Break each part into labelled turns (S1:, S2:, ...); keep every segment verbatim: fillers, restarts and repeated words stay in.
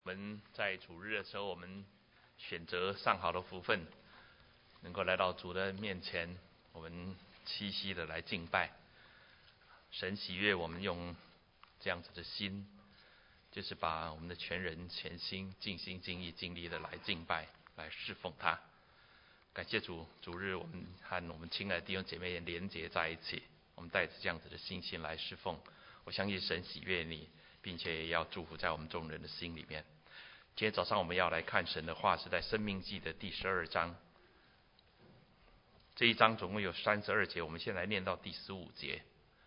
S1: 我们在主日的时候，我们选择上好的福分，能够来到主的面前，我们栖息的来敬拜。神喜悦我们用这样子的心，就是把我们的全人全心尽心尽意尽力的来敬拜，来侍奉他。感谢主，主日我们和我们亲爱的弟兄姐妹连结在一起，我们带着这样子的信心来侍奉。我相信神喜悦你，并且也要祝福在我们众人的心里面。今天早上我们要来看神的话，是在申命记的第十二章。这一章总共有三十二节，我们先来念到第十五节。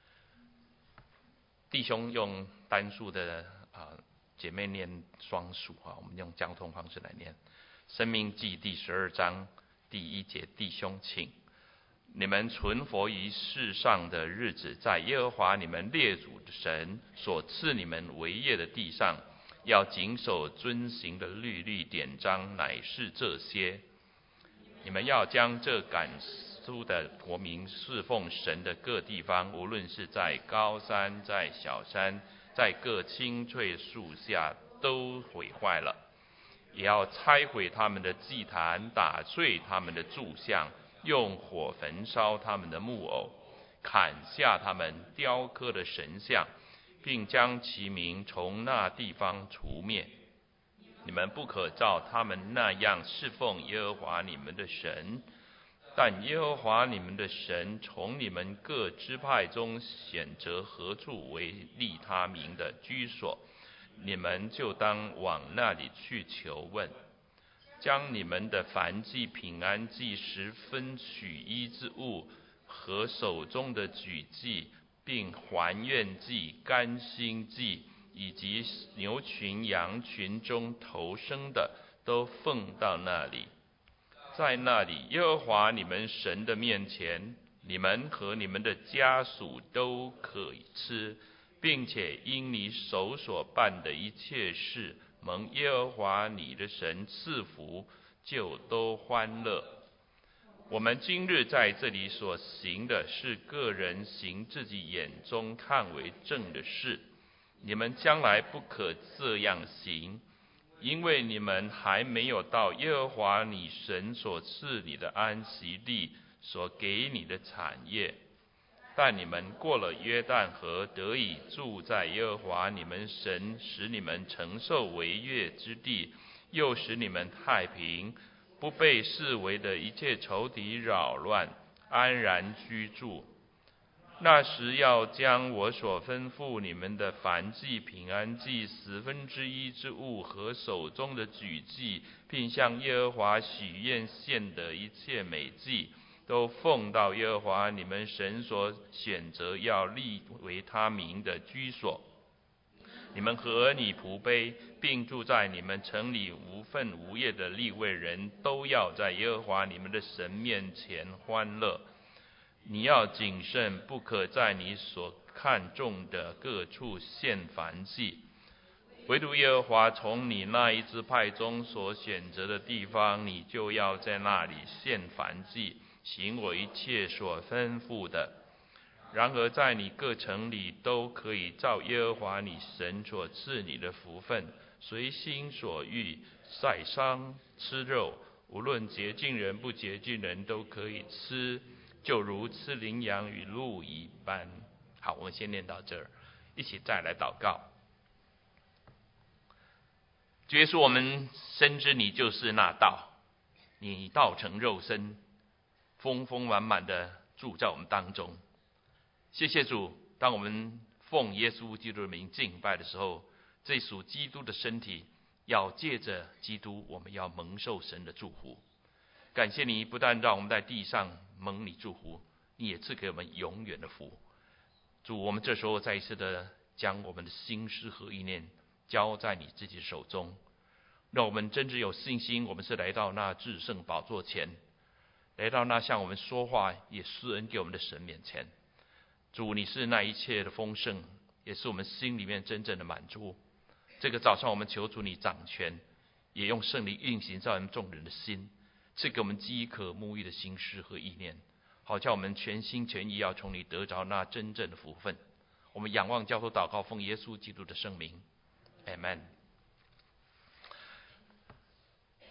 S1: 弟兄用单数的啊、呃，姐妹念双数啊，我们用交通方式来念。申命记第十二章第一节，弟兄请，你们存活于世上的日子，在耶和华你们列祖的神所赐你们为业的地上，要谨守遵行的律例典章，乃是这些。你们要将这赶出的国民侍奉神的各地方，无论是在高山，在小山，在各青翠树下，都毁坏了，也要拆毁他们的祭坛，打碎他们的柱像，用火焚烧他们的木偶，砍下他们雕刻的神像，并将其名从那地方除灭。你们不可照他们那样侍奉耶和华你们的神，但耶和华你们的神从你们各支派中选择何处为立他名的居所，你们就当往那里去求问。将你们的燔祭、平安祭、十分取一之物和手中的举祭，并还愿祭、甘心祭，以及牛群、羊群中头生的，都奉到那里。在那里，耶和华你们神的面前，你们和你们的家属都可以吃，并且因你手所办的一切事，蒙耶和华你的神赐福，就都欢乐。我们今日在这里所行的，是个人行自己眼中看为正的事，你们将来不可这样行，因为你们还没有到耶和华你神所赐你的安息地，所给你的产业。但你们过了约旦河，得以住在耶和华你们神使你们承受为业之地，又使你们太平，不被视为的一切仇敌扰乱，安然居住。那时要将我所吩咐你们的燔祭、平安祭、十分之一之物和手中的举祭，并向耶和华许愿献的一切美祭，都奉到耶和华你们神所选择要立为他名的居所。你们和你仆婢，并住在你们城里无分无业的利未人，都要在耶和华你们的神面前欢乐。你要谨慎，不可在你所看中的各处献燔祭，唯独耶和华从你那一支派中所选择的地方，你就要在那里献燔祭，行我一切所吩咐的。然而在你各城里都可以照耶和华你神所赐你的福分，随心所欲晒伤吃肉，无论洁净人不洁净人都可以吃，就如吃羚羊与鹿一般。好，我们先念到这儿，一起再来祷告。主耶稣，我们深知你就是那道，你道成肉身，丰丰满满的住在我们当中。谢谢主，当我们奉耶稣基督的名敬拜的时候，这属基督的身体要借着基督，我们要蒙受神的祝福。感谢你不但让我们在地上蒙你祝福，你也赐给我们永远的福。主，我们这时候再一次的将我们的心思和意念交在你自己的手中，让我们真正有信心，我们是来到那至圣宝座前，来到那向我们说话也施恩给我们的神面前。主，你是那一切的丰盛，也是我们心里面真正的满足。这个早上我们求主你掌权，也用圣灵运行在我们众人的心，赐给我们饥渴沐浴的心思和意念，好叫我们全心全意要从你得着那真正的福分。我们仰望交托祷告，奉耶稣基督的圣名 Amen。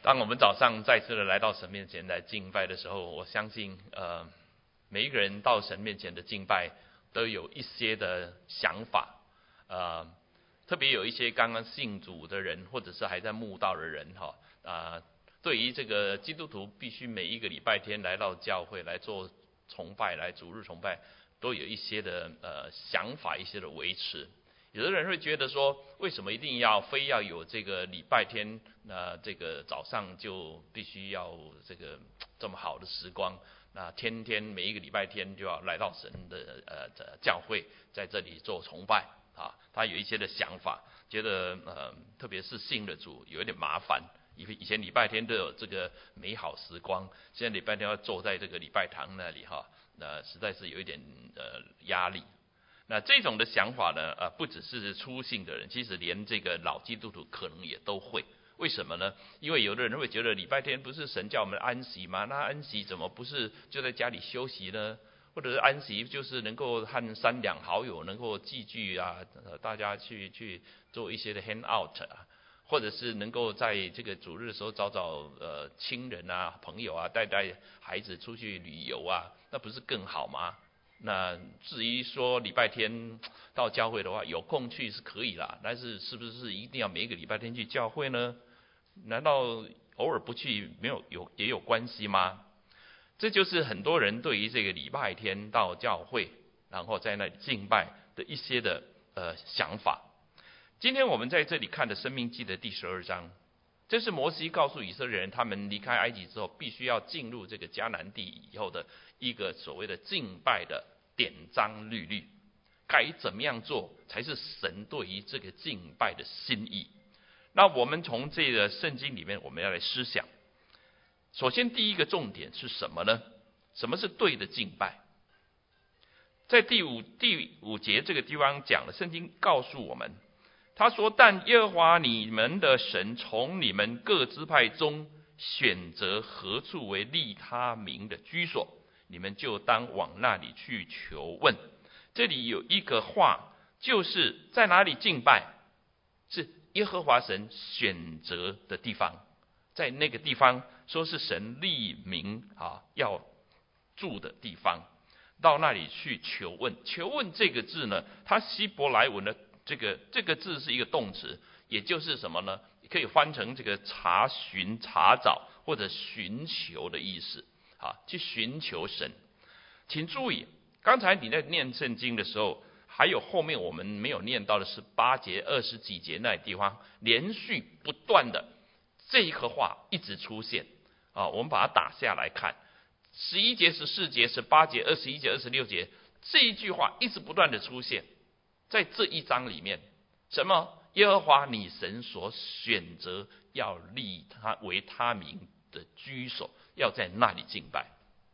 S1: 当我们早上再次的来到神面前来敬拜的时候，我相信呃每一个人到神面前的敬拜都有一些的想法，呃特别有一些刚刚信主的人，或者是还在慕道的人哈啊、呃，对于这个基督徒必须每一个礼拜天来到教会来做崇拜，来主日崇拜，都有一些的呃想法，一些的维持。有的人会觉得说，为什么一定要非要有这个礼拜天，那、呃、这个早上就必须要这个这么好的时光？那天天每一个礼拜天就要来到神的呃教会，在这里做崇拜啊。他有一些的想法，觉得呃特别是信的主有一点麻烦，以以前礼拜天都有这个美好时光，现在礼拜天要坐在这个礼拜堂那里哈，那、呃、实在是有一点呃压力。那这种的想法呢，呃，不只是初信的人，其实连这个老基督徒可能也都会。为什么呢？因为有的人会觉得礼拜天不是神叫我们安息吗？那安息怎么不是就在家里休息呢？或者是安息就是能够和三两好友能够聚聚啊，呃，大家去去做一些的 hang out 啊，或者是能够在这个主日的时候找找呃亲人啊、朋友啊，带带孩子出去旅游啊，那不是更好吗？那至于说礼拜天到教会的话，有空去是可以啦，但是是不是一定要每个礼拜天去教会呢？难道偶尔不去没有有也有关系吗？这就是很多人对于这个礼拜天到教会，然后在那里敬拜的一些的呃想法。今天我们在这里看的《申命记》的第十二章，这是摩西告诉以色列人，他们离开埃及之后，必须要进入这个迦南地以后的一个所谓的敬拜的典章律律，该怎么样做才是神对于这个敬拜的心意。那我们从这个圣经里面，我们要来思想。首先第一个重点是什么呢？什么是对的敬拜？在第五第五节这个地方讲了，圣经告诉我们，他说：但耶和华你们的神从你们各支派中选择何处为立他名的居所，你们就当往那里去求问。这里有一个话，就是在哪里敬拜，是耶和华神选择的地方，在那个地方说是神立名啊要住的地方，到那里去求问。求问这个字呢，它希伯来文的这个这个字是一个动词，也就是什么呢？可以翻成这个查询、查找或者寻求的意思啊，去寻求神。请注意，刚才你在念圣经的时候，还有后面我们没有念到的是八节、二十几节那地方，连续不断的这一个话一直出现啊，我们把它打下来看。十一节、十四节、十八节、二十一节、二十六节，这一句话一直不断的出现在这一章里面。什么？耶和华你神所选择要立他为他名的居所，要在那里敬拜。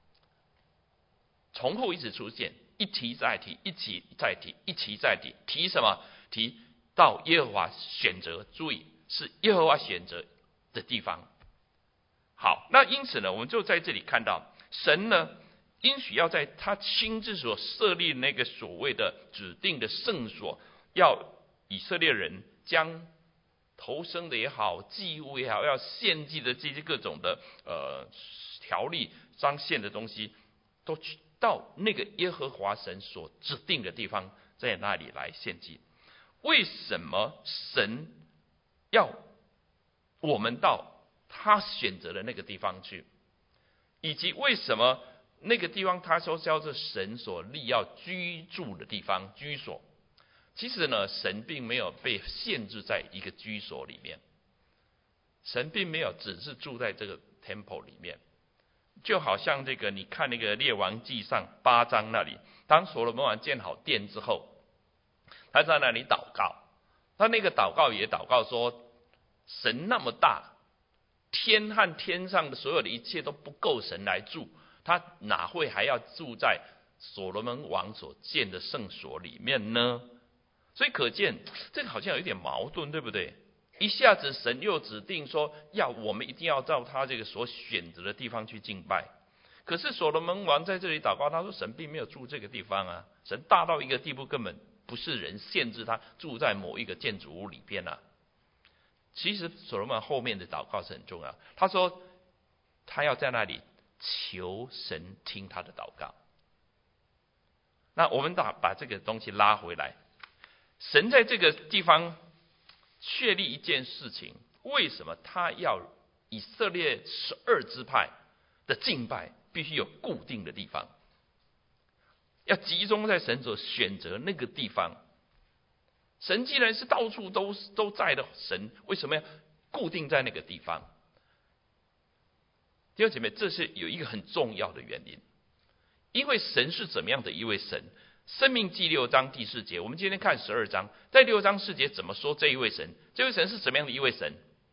S1: 重复一直出现，一提再提，一提再提，一提再提。提什么？提到耶和华选择，注意是耶和华选择的地方。好，那因此呢，我们就在这里看到神呢应许要在他亲自所设立那个所谓的指定的圣所，要以色列人将投生的也好，祭物也好，要献祭的这些各种的呃条例彰显的东西，都去到那个耶和华神所指定的地方，在那里来献祭。为什么神要我们到他选择的那个地方去？以及为什么那个地方他说叫做神所立要居住的地方，居所？其实呢，神并没有被限制在一个居所里面，神并没有只是住在这个 temple 里面。就好像这个你看那个列王纪上八章那里，当所罗门王建好殿之后，他在那里祷告，他那个祷告也祷告说，神那么大，天和天上的所有的一切都不够神来住，他哪会还要住在所罗门王所建的圣所里面呢？所以可见这个好像有一点矛盾，对不对？一下子神又指定说要我们一定要到他这个所选择的地方去敬拜，可是所罗门王在这里祷告，他说神并没有住这个地方啊，神大到一个地步，根本不是人限制他住在某一个建筑物里边啊。 其实所罗门后面的祷告是很重要，他说他要在那里求神听他的祷告。那我们把把这个东西拉回来，神在这个地方确立一件事情，为什么他要以色列十二支派的敬拜必须有固定的地方，要集中在神所选择那个地方？神既然是到处都都在的神，为什么要固定在那个地方？弟兄姐妹，这是有一个很重要的原因，因为神是怎么样的一位神？申命记六章第四节，我们今天看十二章，在六章四节怎么说这一位神？这位神是怎么样的一位神？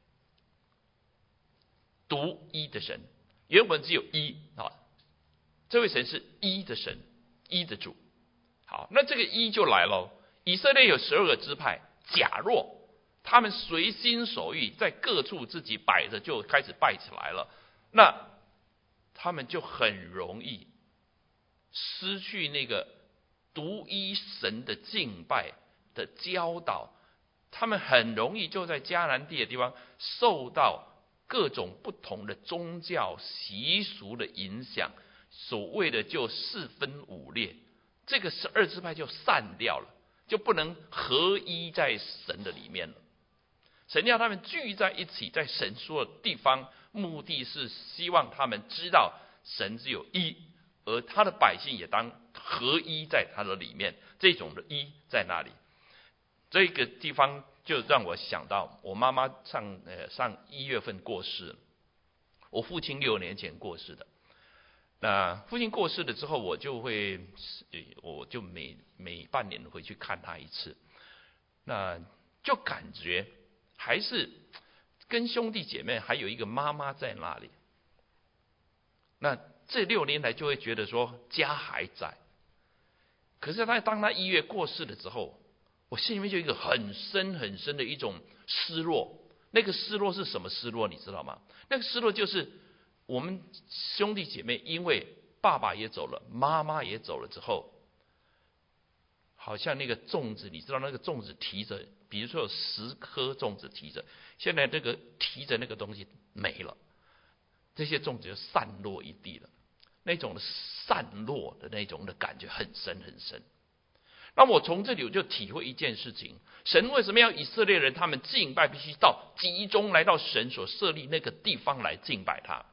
S1: 独一的神，原文只有一啊，这位神是一的神，一的主。好，那这个一就来了。以色列有十二个支派，假若他们随心所欲，在各处自己摆着就开始拜起来了，那他们就很容易失去那个独一神的敬拜的教导，他们很容易就在迦南地的地方受到各种不同的宗教习俗的影响，所谓的就四分五裂，这个十二支派就散掉了，就不能合一在神的里面了。神要他们聚在一起，在神说的地方，目的是希望他们知道神只有一，而他的百姓也当合一在他的里面。这种的一在哪里？这个地方就让我想到，我妈妈上呃上一月份过世，我父亲六年前过世的。那父亲过世了之后，我就会，我就每每半年回去看他一次，那就感觉还是跟兄弟姐妹还有一个妈妈在那里。那这六年来就会觉得说家还在，可是他当他一月过世了之后，我心里面就有一个很深很深的一种失落。那个失落是什么失落？你知道吗？那个失落就是我们兄弟姐妹因为爸爸也走了，妈妈也走了之后，好像那个粽子，你知道那个粽子提着，比如说有十颗粽子提着，现在这个提着那个东西没了，这些粽子就散落一地了，那种散落的那种的感觉很深很深。那我从这里我就体会一件事情，神为什么要以色列人他们敬拜必须到集中来到神所设立那个地方来敬拜他？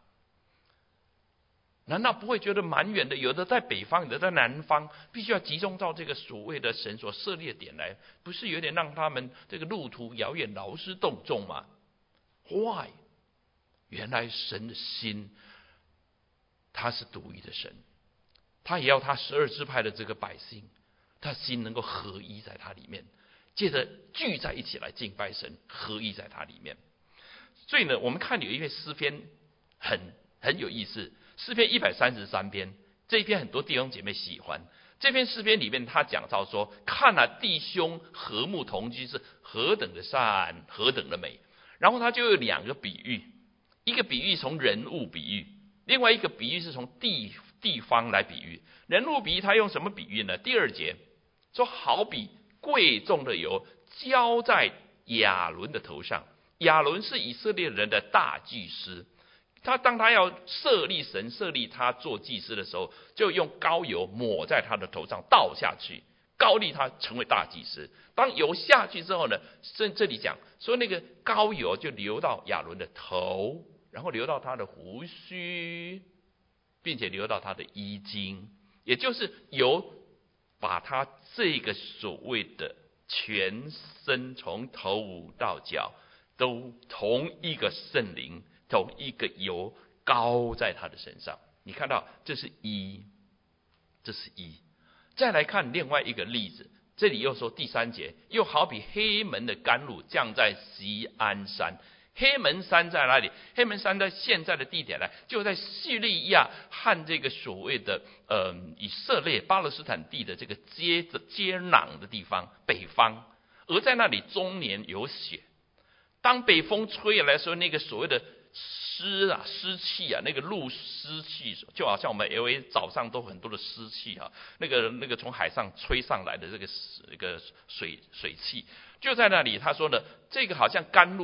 S1: 难道不会觉得蛮远的？有的在北方，有的在南方，必须要集中到这个所谓的神所设立的点来，不是有点让他们这个路途遥远、劳师动众吗？ Why？ 原来神的心，他是独一的神，他也要他十二支派的这个百姓，他心能够合一在他里面，接着聚在一起来敬拜神，合一在他里面。所以呢，我们看有一篇诗篇很很有意思。诗篇一百三十三篇，这一篇很多弟兄姐妹喜欢。这篇诗篇里面他讲到说，看了、啊、弟兄和睦同居是何等的善，何等的美。然后他就有两个比喻，一个比喻从人物比喻，另外一个比喻是从地地方来比喻。人物比喻他用什么比喻呢？第二节说，好比贵重的油浇在亚伦的头上。亚伦是以色列人的大祭司，他当他要设立神设立他做祭司的时候，就用膏油抹在他的头上，倒下去，膏立他成为大祭司。当油下去之后呢，这这里讲说那个膏油就流到亚伦的头，然后流到他的胡须，并且流到他的衣襟，也就是油把他这个所谓的全身从头到脚都同一个圣灵，同一个油膏在他的身上。你看到这是一，这是一。再来看另外一个例子，这里又说第三节，又好比黑门的甘露降在锡安山。黑门山在哪里？黑门山在现在的地点呢，就在叙利亚和这个所谓的呃以色列巴勒斯坦地的这个接接壤的地方，北方。而在那里终年有雪，当北风吹来的时候，那个所谓的湿啊湿气啊，那个露湿气，就好像我们 L A 早上都很多的湿气啊，那个那个从海上吹上来的这个这个水水汽，就在那里他说呢，这个好像甘露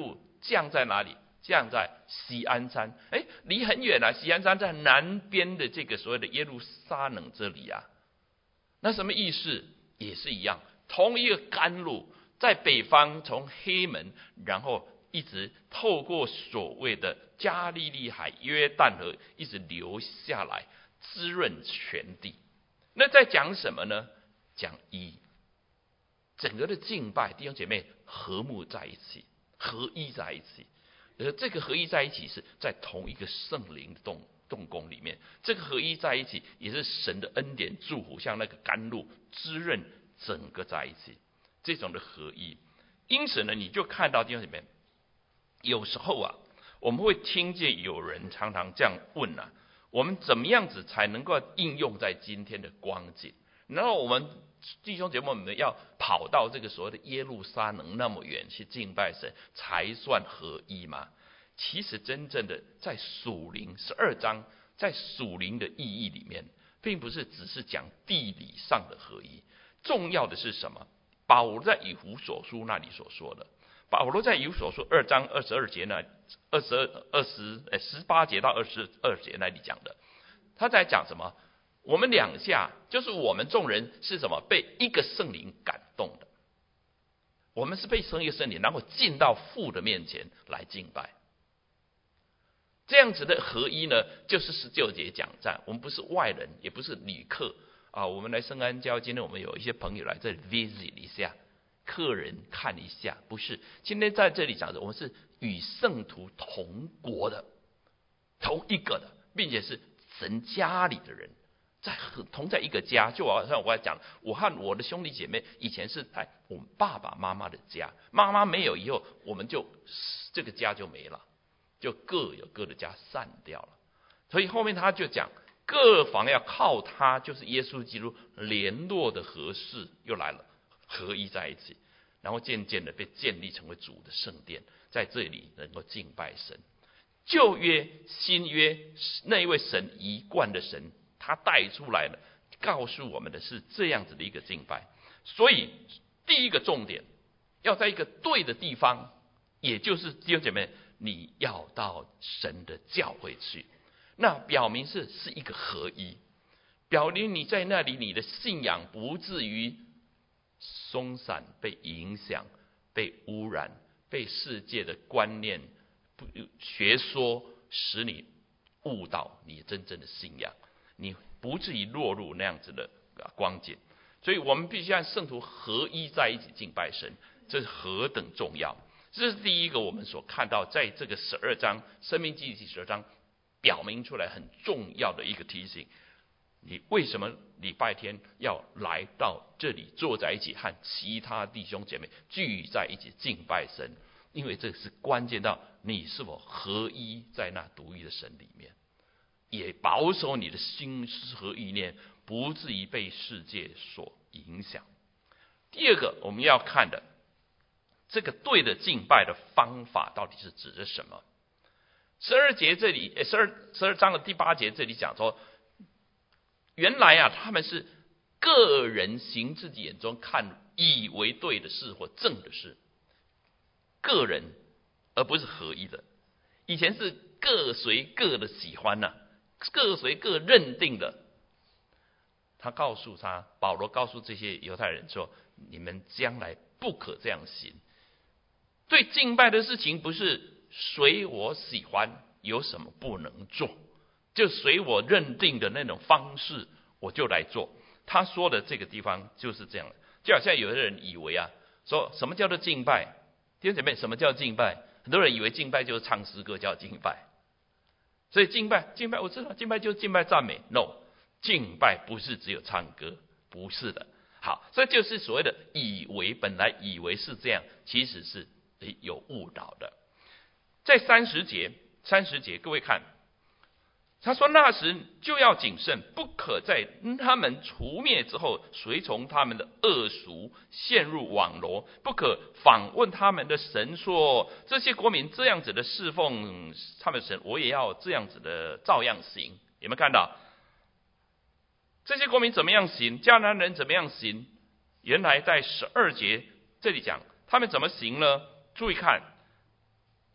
S1: 降在哪里？降在锡安山。哎，离很远啊，锡安山在南边的这个所谓的耶路撒冷这里啊。那什么意思？也是一样，同一个甘露，在北方从黑门，然后一直透过所谓的加利利海、约旦河，一直流下来，滋润全地。那在讲什么呢？讲一，整个的敬拜，弟兄姐妹和睦在一起，合一在一起。而这个合一在一起是在同一个圣灵的动动工里面，这个合一在一起也是神的恩典祝福，像那个甘露滋润整个在一起，这种的合一。因此呢，你就看到弟兄姐妹，有时候啊，我们会听见有人常常这样问啊，我们怎么样子才能够应用在今天的光景？然后我们弟兄姐妹们要跑到这个所谓的耶路撒冷那么远去敬拜神才算合一吗？其实真正的在属灵十二章，在属灵的意义里面，并不是只是讲地理上的合一，重要的是什么？保罗在以弗所书那里所说的，保罗在以弗所书二章二十二节那二十二二十呃十八节到二十二节那里讲的，他在讲什么？我们两下就是我们众人是什么？被一个圣灵感动的，我们是被生一个圣灵，然后进到父的面前来敬拜。这样子的合一呢，就是十九节讲赞。我们不是外人，也不是旅客啊。我们来圣安教，今天我们有一些朋友来这里 visit 一下，客人看一下，不是。今天在这里讲的，我们是与圣徒同国的，同一个的，并且是神家里的人。在同在一个家，就好像我讲，我和我的兄弟姐妹以前是在我们爸爸妈妈的家，妈妈没有以后，我们就这个家就没了，就各有各的家散掉了。所以后面他就讲，各房要靠他，就是耶稣基督联络的合适又来了，合一在一起，然后渐渐的被建立成为主的圣殿，在这里能够敬拜神。旧约、新约那一位神一贯的神，他带出来了，告诉我们的是这样子的一个敬拜。所以第一个重点，要在一个对的地方，也就是弟兄姐妹，你要到神的教会去，那表明是是一个合一，表明你在那里，你的信仰不至于松散、被影响、被污染、被世界的观念、学说使你误导你真正的信仰，你不至于落入那样子的光景。所以我们必须让圣徒合一在一起敬拜神，这是何等重要。这是第一个我们所看到在这个十二章申命记第十二章表明出来很重要的一个提醒。你为什么礼拜天要来到这里坐在一起，和其他弟兄姐妹聚在一起敬拜神？因为这是关键到你是否合一在那独一的神里面，也保守你的心思和意念不至于被世界所影响。第二个我们要看的，这个对的敬拜的方法到底是指的什么？十二节这里，十二十二章的第八节这里讲说，原来啊，他们是个人行自己眼中看以为对的事或正的事，个人而不是合一的。以前是各随各的喜欢呐、啊，各随各认定的。他告诉他，保罗告诉这些犹太人说，你们将来不可这样行。对敬拜的事情，不是随我喜欢，有什么不能做，就随我认定的那种方式我就来做。他说的这个地方就是这样的，就好像有的人以为啊，说什么叫做敬拜？弟兄姐妹，什么叫敬拜？很多人以为敬拜就是唱诗歌叫敬拜，所以敬拜敬拜我知道敬拜就是敬拜赞美 ，no， 敬拜不是只有唱歌，不是的。好，所以就是所谓的以为，本来以为是这样，其实是有误导的。在三十节，三十节，各位看，他说那时就要谨慎，不可在他们除灭之后随从他们的恶俗，陷入网罗，不可访问他们的神，说这些国民这样子的侍奉他们神，我也要这样子的照样行。有没有看到这些国民怎么样行？迦南人怎么样行？原来在十二节这里讲他们怎么行呢？注意看，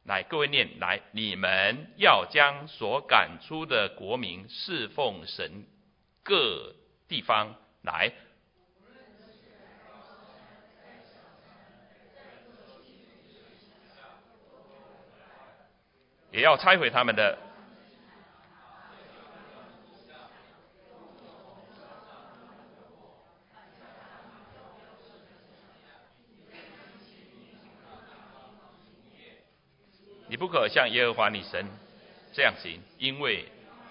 S1: 来，各位念来，你们要将所赶出的国民侍奉神各地方来。也要拆毁他们的。你不可像耶和华你神这样行，因为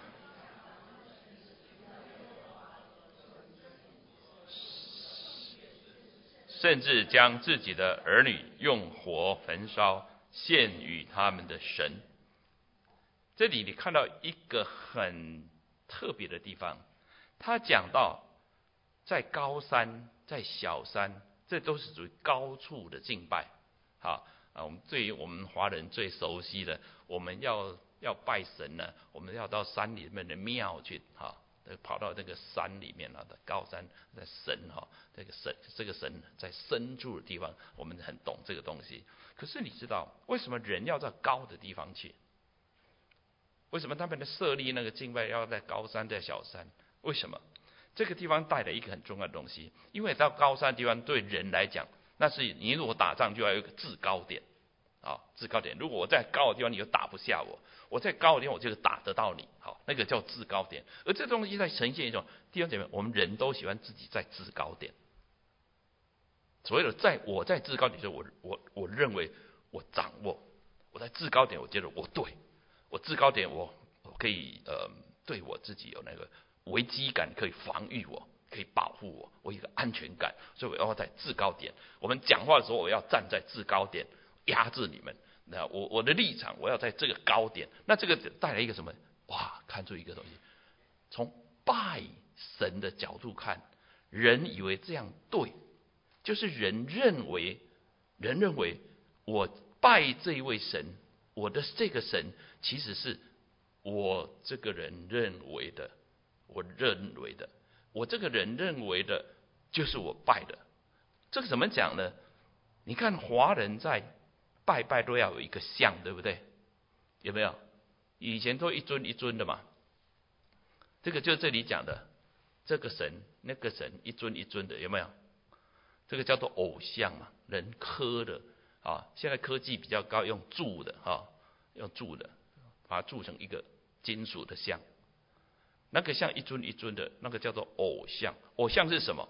S1: 甚至将自己的儿女用火焚烧，献与他们的神。这里你看到一个很特别的地方，他讲到在高山在小山，这都是属于高处的敬拜。好啊，我们对于我们华人最熟悉的，我们要要拜神呢，我们要到山里面的庙去，哈，跑到那个山里面了的高山，在神哈，这个神这个神在深处的地方，我们很懂这个东西。可是你知道为什么人要在高的地方去？为什么他们的设立那个敬拜要在高山在小山？为什么？这个地方带了一个很重要的东西，因为到高山的地方对人来讲，那是你如果打仗就要有一个制高点啊，制高点。如果我在高的地方你就打不下我，我在高的地方我就打得到你，好，那个叫制高点。而这东西在呈现一种弟兄姐妹，我们人都喜欢自己在制高点。所谓的在我在制高点的时候，我我我认为我掌握，我在制高点，我觉得我对，我制高点我我可以呃对我自己有那个危机感，可以防御我。可以保护我，我有一个安全感，所以我要在制高点。我们讲话的时候，我要站在制高点，压制你们。那我我的立场，我要在这个高点。那这个带来一个什么？哇，看出一个东西。从拜神的角度看，人以为这样对，就是人认为，人认为我拜这一位神，我的这个神其实是我这个人认为的，我认为的。我这个人认为的，就是我拜的。这个怎么讲呢？你看华人在拜拜都要有一个像，对不对？有没有？以前都一尊一尊的嘛。这个就是这里讲的，这个神那个神一尊一尊的，有没有？这个叫做偶像嘛，人刻的啊。现在科技比较高，用铸的啊，用铸的，把它铸成一个金属的像。那个像一尊一尊的，那个叫做偶像。偶像是什么？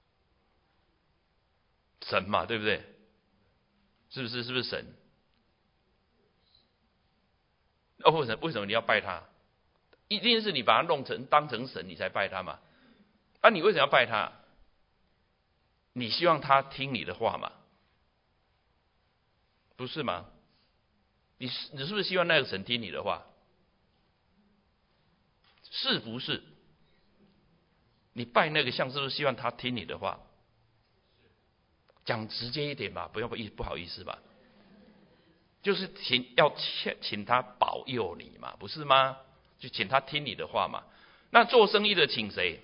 S1: 神嘛，对不对？是不是？是不是神？哦，为什么？为什么你要拜他？一定是你把他弄成当成神，你才拜他嘛。啊，你为什么要拜他？你希望他听你的话嘛？不是吗？你你是不是希望那个神听你的话？是不是？你拜那个像，是不是希望他听你的话？讲直接一点吧，不要不不好意思吧。就是请要请请他保佑你嘛，不是吗？就请他听你的话嘛。那做生意的请谁？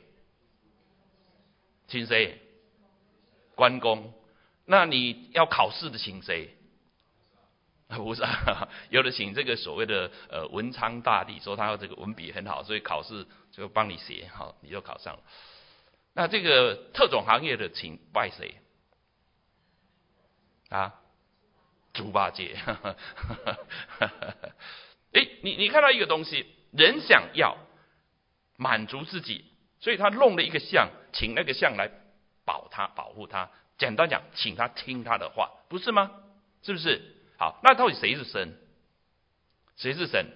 S1: 请谁？关公。那你要考试的请谁？不是、啊，有的请这个所谓的呃文昌大帝，说他这个文笔很好，所以考试就帮你写好，你就考上了。那这个特种行业的请拜谁？啊，猪八戒。哎，你你看到一个东西，人想要满足自己，所以他弄了一个像，请那个像来保他保护他。简单讲，请他听他的话，不是吗？是不是？好，那到底谁是神？谁是神？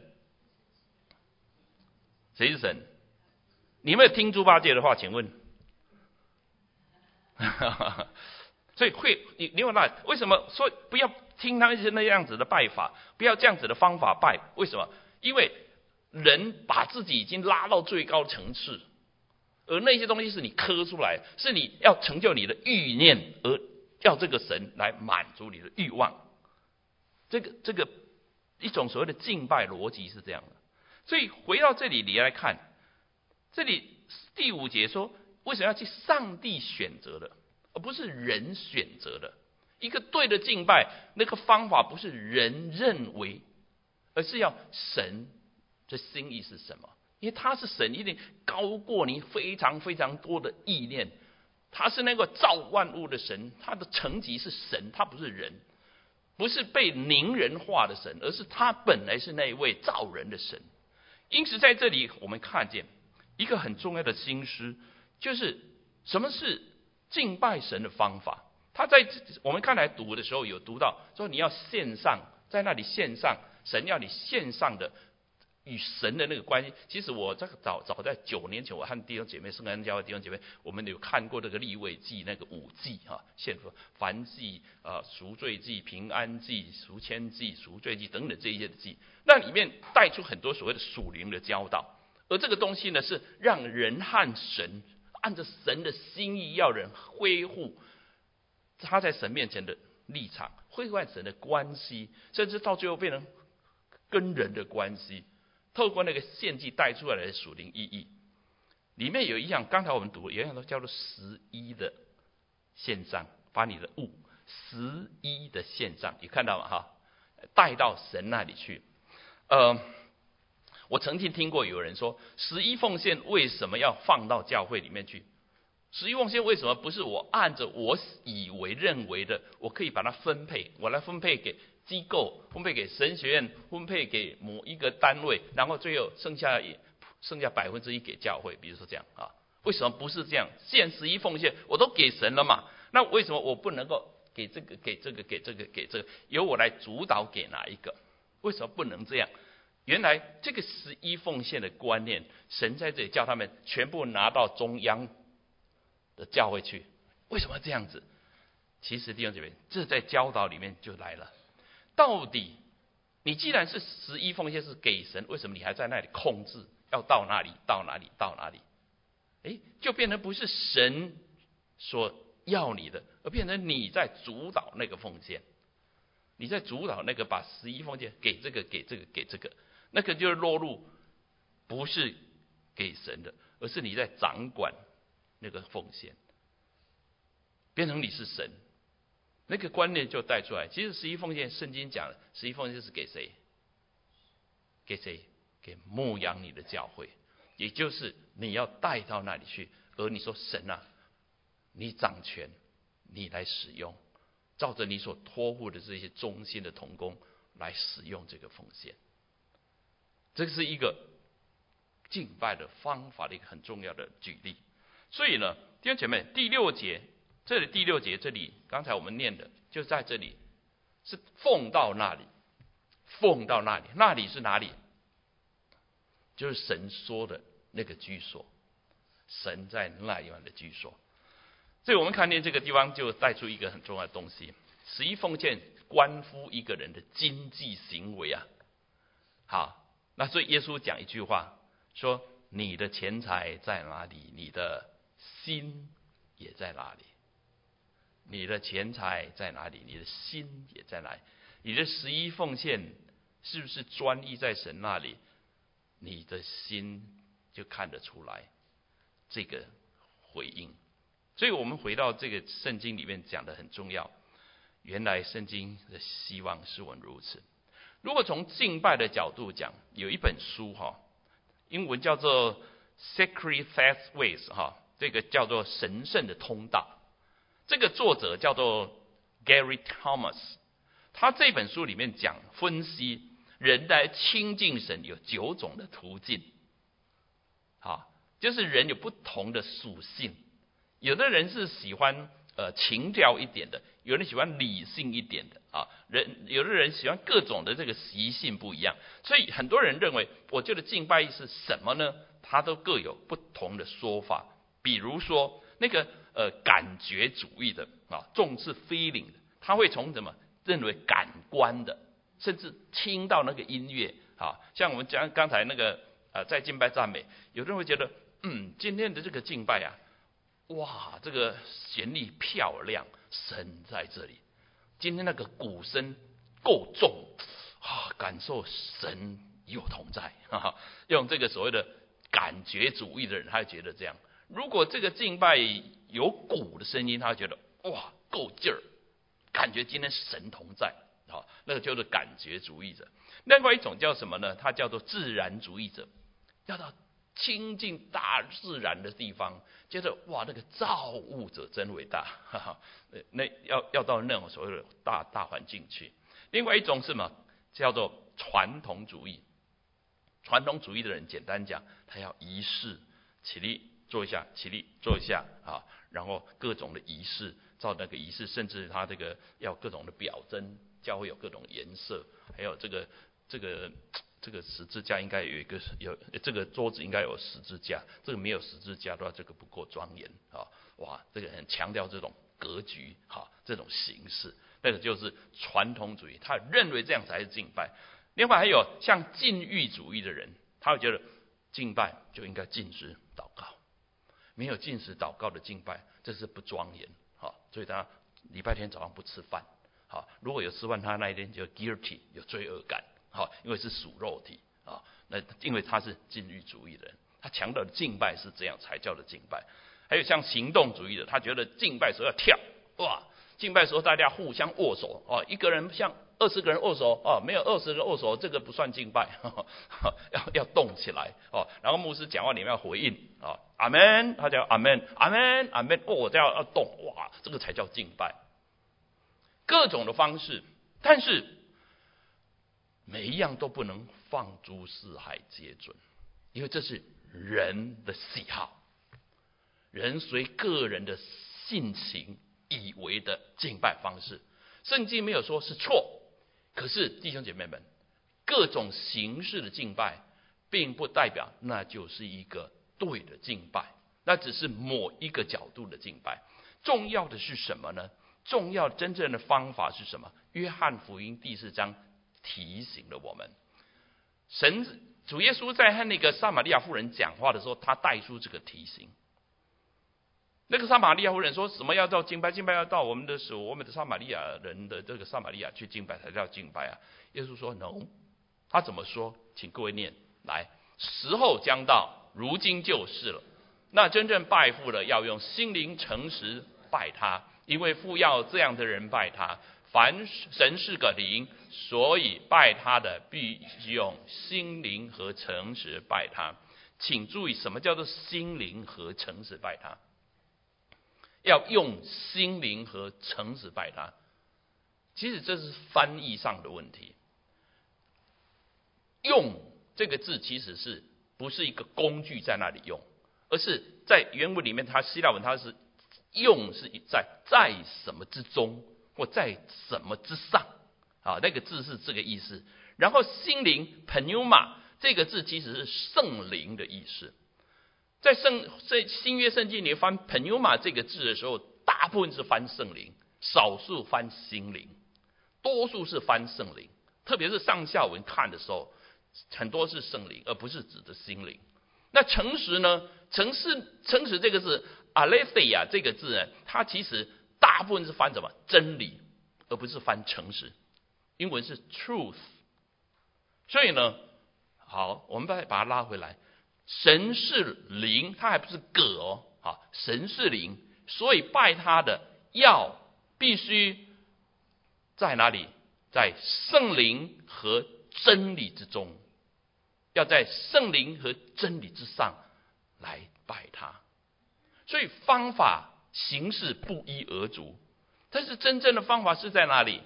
S1: 谁是神？你有没有听猪八戒的话？请问？所以会你你有那为什么说不要听他一些那样子的拜法，不要这样子的方法拜？为什么？因为人把自己已经拉到最高层次，而那些东西是你刻出来，是你要成就你的欲念，而要这个神来满足你的欲望。这个这个一种所谓的敬拜逻辑是这样的。所以回到这里你来看，这里第五节说，为什么要去上帝选择的，而不是人选择的？ 一个对的敬拜，那个方法不是人认为，而是要神的心意是什么？因为他是神，一定高过你非常非常多的意念。他是那个造万物的神，他的层级是神，他不是人，不是被凝人化的神，而是他本来是那一位造人的神。因此在这里我们看见一个很重要的心思，就是什么是敬拜神的方法。他在我们刚才读的时候有读到说，你要献上，在那里献上，神要你献上的与神的那个关系。其实我这个早早在九年前，我和弟兄姐妹圣安教会弟兄姐妹，我们有看过这个利未记那个五祭啊，献燔祭、呃赎罪祭、平安祭、赎愆祭、赎罪祭等等这一些的祭，那里面带出很多所谓的属灵的教导。而这个东西呢，是让人和神按着神的心意，要人恢复他在神面前的立场，恢复神的关系，甚至到最后变成跟人的关系。透过那个献祭带出来的属灵意义，里面有一样，刚才我们读有一样都叫做十一的献上，把你的物十一的献上，你看到吗？哈，带到神那里去。呃，我曾经听过有人说，十一奉献为什么要放到教会里面去？十一奉献为什么不是我按着我以为认为的，我可以把它分配，我来分配给机构，分配给神学院，分配给某一个单位，然后最后剩下剩下百分之一给教会，比如说这样啊？为什么不是这样？献十一奉献我都给神了嘛，那为什么我不能够给这个给这个给这个给这个，由我来主导给哪一个？为什么不能这样？原来这个十一奉献的观念，神在这里叫他们全部拿到中央的教会去。为什么这样子？其实弟兄姐妹，这在教导里面就来了。到底你既然是十一奉献是给神，为什么你还在那里控制要到哪里到哪里到哪里？诶，就变成不是神所要你的，而变成你在主导那个奉献，你在主导那个把十一奉献给这个给这个给这个，那个就是落入不是给神的，而是你在掌管那个奉献，变成你是神，那个观念就带出来。其实十一奉献，圣经讲了，十一奉献是给谁？给谁？给牧养你的教会，也就是你要带到那里去。而你说神啊，你掌权，你来使用，照着你所托付的这些忠心的同工来使用这个奉献。这是一个敬拜的方法的一个很重要的举例。所以呢，弟兄姐妹，第六节，这里第六节这里刚才我们念的就在这里，是奉到那里，奉到那里，那里是哪里？就是神说的那个居所，神在那里的居所。所以我们看见这个地方就带出一个很重要的东西，十一奉献关乎一个人的经济行为啊。好，那所以耶稣讲一句话说，你的钱财在哪里，你的心也在哪里。你的钱财在哪里，你的心也在哪里。你的十一奉献是不是专一在神那里，你的心就看得出来这个回应。所以我们回到这个圣经里面讲的很重要，原来圣经的希望是我们如此。如果从敬拜的角度讲，有一本书哈，英文叫做 Sacred Pathways 哈，这个叫做神圣的通道。这个作者叫做 Gary Thomas， 他这本书里面讲分析人来亲近神有九种的途径，好，就是人有不同的属性。有的人是喜欢呃情调一点的，有人喜欢理性一点的啊，人有的人喜欢各种的这个习性不一样，所以很多人认为，我觉得敬拜是什么呢？他都各有不同的说法。比如说那个呃感觉主义的啊，重视 feeling 的，他会从什么认为感官的，甚至听到那个音乐啊，像我们讲刚才那个呃在敬拜赞美，有人会觉得嗯今天的这个敬拜啊，哇这个旋律漂亮，神在这里，今天那个鼓声够重啊，感受神与我同在啊，用这个所谓的感觉主义的人，他会觉得这样。如果这个敬拜有鼓的声音，他会觉得哇够劲儿， 感觉今天神同在，好，那个就是感觉主义者。另外一种叫什么呢？它叫做自然主义者，要到亲近大自然的地方，觉得哇，那个造物者真伟大，哈哈，那要要到那种所谓的大大环境去。另外一种是什么？叫做传统主义。传统主义的人，简单讲，他要仪式，起立做一下，起立做一下啊，然后各种的仪式，照那个仪式，甚至他这个要各种的表征，教会有各种颜色，还有这个这个这个十字架应该有一个有这个桌子应该有十字架，这个没有十字架的话，这个不够庄严啊！哇，这个很强调这种格局哈，这种形式，那个就是传统主义，他认为这样才是敬拜。另外还有像禁欲主义的人，他会觉得敬拜就应该禁食祷告，没有禁食祷告的敬拜，这是不庄严，好，所以他礼拜天早上不吃饭，好，如果有吃饭，他那一天就 guilty 有罪恶感，好，因为是属肉体啊，那因为他是禁欲主义的人，他强调的敬拜是这样才叫的敬拜。还有像行动主义的，他觉得敬拜时候要跳，哇，敬拜时候大家互相握手哦，一个人像二十个人握手哦，没有二十个握手，这个不算敬拜，呵呵要要动起来哦。然后牧师讲话你们要回应啊，阿门，他叫阿门，阿门，阿门，哦，这样要动，哇，这个才叫敬拜。各种的方式，但是每一样都不能放诸四海皆准，因为这是人的喜好，人随个人的性情以为的敬拜方式。圣经没有说是错，可是弟兄姐妹们，各种形式的敬拜并不代表那就是一个对的敬拜，那只是某一个角度的敬拜。重要的是什么呢？重要真正的方法是什么？约翰福音第四章提醒了我们，神主耶稣在和那个撒玛利亚妇人讲话的时候，他带出这个提醒。那个撒玛利亚妇人说什么要到敬拜？敬拜要到我们的时候，我们的撒玛利亚人的这个撒玛利亚去敬拜才叫敬拜啊！耶稣说 no， 他怎么说？请各位念来：时候将到，如今就是了。那真正拜父的，要用心灵诚实拜他，因为父要这样的人拜他。凡神是个灵，所以拜他的必用心灵和诚实拜他。请注意，什么叫做心灵和诚实拜他？要用心灵和诚实拜他。其实这是翻译上的问题。用这个字其实是不是一个工具在那里用，而是在原文里面，它希腊文它是用是在在什么之中，或在什么之上啊，那个字是这个意思。然后心灵 pneuma 这个字其实是圣灵的意思。在圣在新约圣经里翻 pneuma 这个字的时候，大部分是翻圣灵，少数翻心灵，多数是翻圣灵。特别是上下文看的时候，很多是圣灵，而不是指的心灵。那诚实呢？诚实诚实这个字 aletheia 这个字呢，它其实大部分是翻什么？真理，而不是翻诚实。英文是 truth。所以呢，好，我们再把它拉回来。神是灵，他还不是个哦，啊，神是灵，所以拜他的要必须在哪里？在圣灵和真理之中，要在圣灵和真理之上来拜他。所以方法形式不一而足，但是真正的方法是在哪里？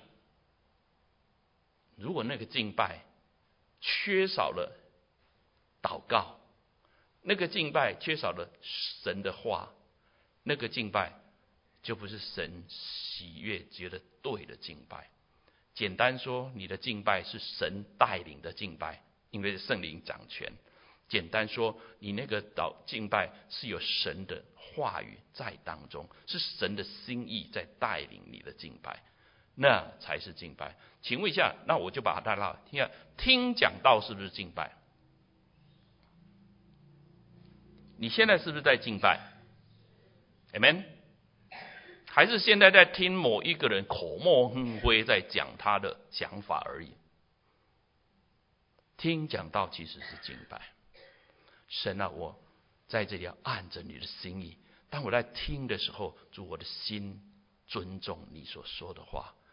S1: 如果那个敬拜缺少了祷告，那个敬拜缺少了神的话，那个敬拜就不是神喜悦觉得对的敬拜。简单说，你的敬拜是神带领的敬拜，因为圣灵掌权。简单说，你那个祷敬拜是有神的话语在当中，是神的心意在带领你的敬拜，那才是敬拜。请问一下，那我就把它带到听听讲道是不是敬拜？你现在是不是在敬拜 ？Amen？ 还是现在在听某一个人口沫横飞在讲他的想法而已？听讲道其实是敬拜。神啊，我在这里要按着你的心意，当我在听的时候，主，我的心尊重你所说的话，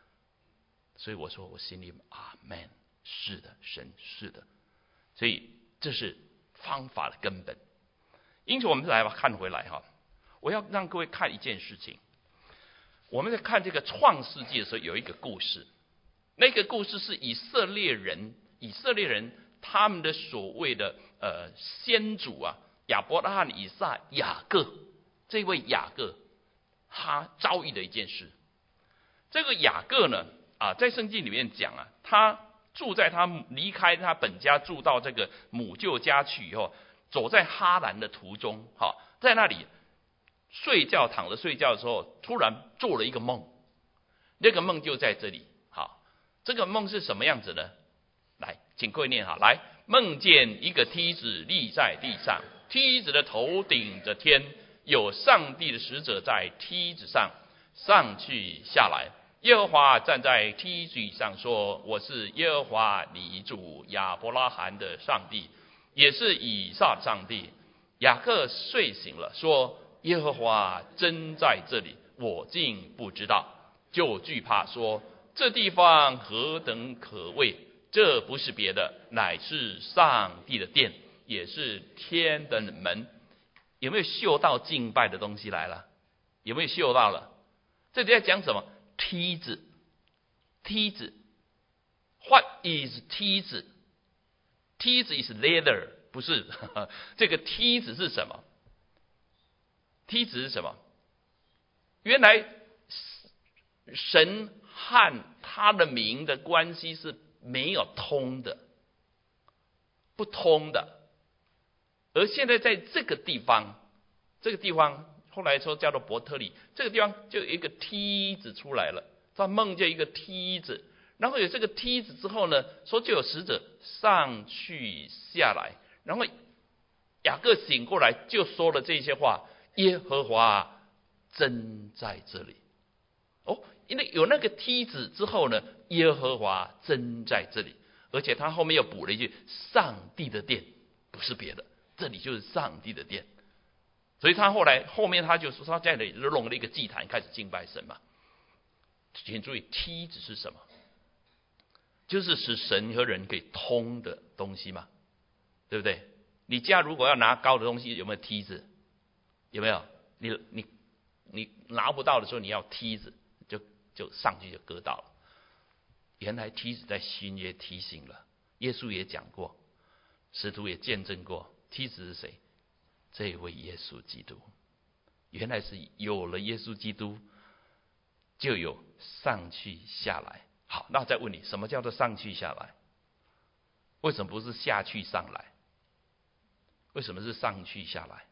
S1: 所以我说我心里阿们，是的，神是的。所以这是方法的根本。因此我们来看回来哈，我要让各位看一件事情。我们在看这个创世纪的时候，有一个故事，那个故事是以色列人，以色列人他们的所谓的呃先祖啊，亚伯拉罕、以撒、雅各，这位雅各他遭遇的一件事。这个雅各呢啊，在圣经里面讲啊，他住在他离开他本家，住到这个母舅家去以后，走在哈兰的途中，哈，在那里睡觉，躺着睡觉的时候，突然做了一个梦。那个梦就在这里，好，这个梦是什么样子呢？来，请各位念好，来，梦见一个梯子立在地上，梯子的头顶着天，有上帝的使者在梯子上上去下来。耶和华站在梯子上说：“我是耶和华你主亚伯拉罕的上帝，也是以撒的上帝。”雅各睡醒了，说：“耶和华真在这里，我竟不知道。”就惧怕说：“这地方何等可畏！这不是别的，乃是上帝的殿，也是天的门。”有没有嗅到敬拜的东西来了？有没有嗅到了？这里在讲什么？梯子，梯子。What is 梯子？梯子 is ladder， 不是呵呵这个梯子是什么？梯子是什么？原来神和他的名的关系是没有通的，不通的。而现在在这个地方，这个地方后来说叫做伯特利，这个地方就有一个梯子出来了。他梦见一个梯子，然后有这个梯子之后呢，说就有使者上去下来，然后雅各醒过来就说了这些话：耶和华真在这里。哦，因为有那个梯子之后呢，耶和华真在这里，而且他后面又补了一句：上帝的殿，不是别的，这里就是上帝的殿。所以他后来后面他就说他在那里弄了一个祭坛，开始敬拜神嘛。请注意，梯子是什么？就是使神和人可以通的东西嘛，对不对？你家如果要拿高的东西，有没有梯子？有没有？你你你拿不到的时候，你要梯子，就就上去就割到了。原来梯子在新约提醒了，耶稣也讲过，使徒也见证过，梯子是谁？这位耶稣基督。原来是有了耶稣基督，就有上去下来。好，那我再问你，什么叫做上去下来？为什么不是下去上来？为什么是上去下来？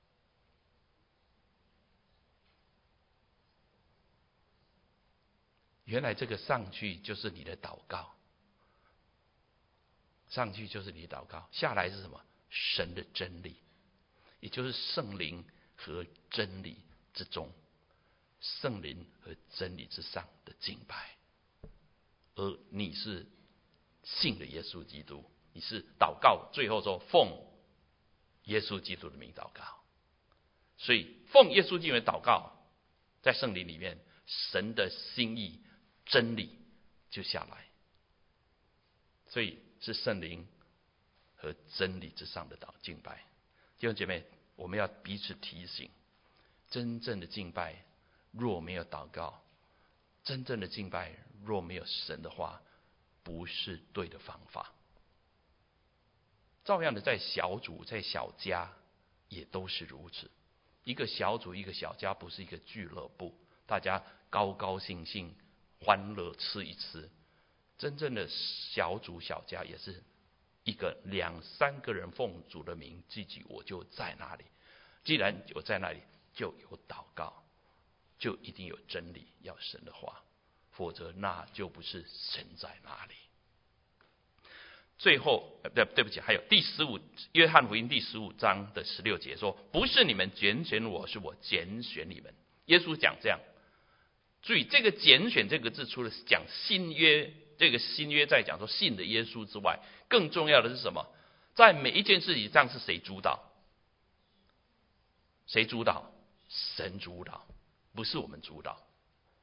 S1: 原来这个上去就是你的祷告，上去就是你的祷告，下来是什么？神的真理，也就是圣灵和真理之中，圣灵和真理之上的敬拜。而你是信了耶稣基督，你是祷告，最后说奉耶稣基督的名祷告。所以奉耶稣基督的祷告，在圣灵里面，神的心意真理就下来。所以是圣灵和真理之上的祷敬拜。弟兄姐妹，我们要彼此提醒，真正的敬拜若没有祷告，真正的敬拜若没有神的话，不是对的方法。照样的，在小组在小家也都是如此。一个小组一个小家不是一个俱乐部，大家高高兴兴欢乐吃一吃。真正的小组小家也是一个两三个人奉主的名聚集，我就在那里。既然有在那里，就有祷告，就一定有真理，要神的话，否则那就不是神在那里。最后，对对不起，还有第十五约翰福音第十五章的十六节说：“不是你们拣选我，是我拣选你们。”耶稣讲这样。注意，这个拣选这个字，除了讲新约，这个新约在讲说信的耶稣之外，更重要的是什么？在每一件事情上是谁主导？谁主导？神主导，不是我们主导。